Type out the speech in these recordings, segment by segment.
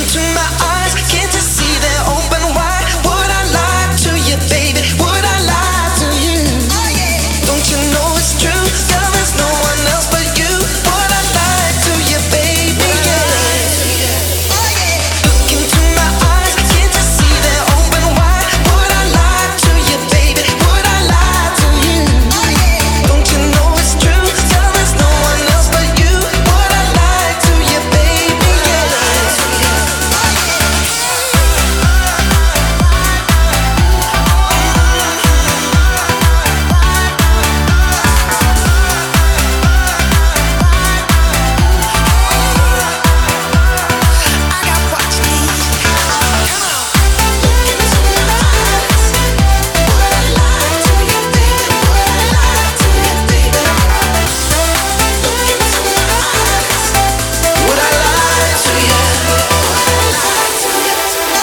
into my eyes, can't you see they're open wide? Would I lie to you, baby? Would I lie to you? Don't you know it's true? Girl, there's no one else but you. Would I lie to you, baby? Yeah. Look into my eyes, can't you see they're open wide? Would I lie to you, baby? Would I lie to you? Don't you know it's true? Girl, there's no one else but you. Would I lie to you, baby? Yeah. I got what you need. Come on. Look into my eyes. Would I lie to you, baby? Would I lie to you, baby? Look into my eyes. Would I lie to you? Would I lie to you?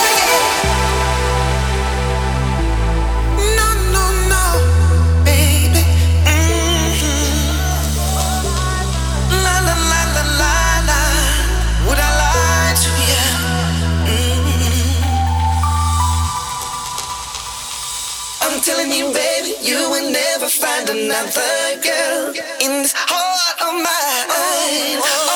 No, no, no, baby. La la la la la la. Would I lie to you? I'm telling you, baby, you will never find another girl in this heart of mine.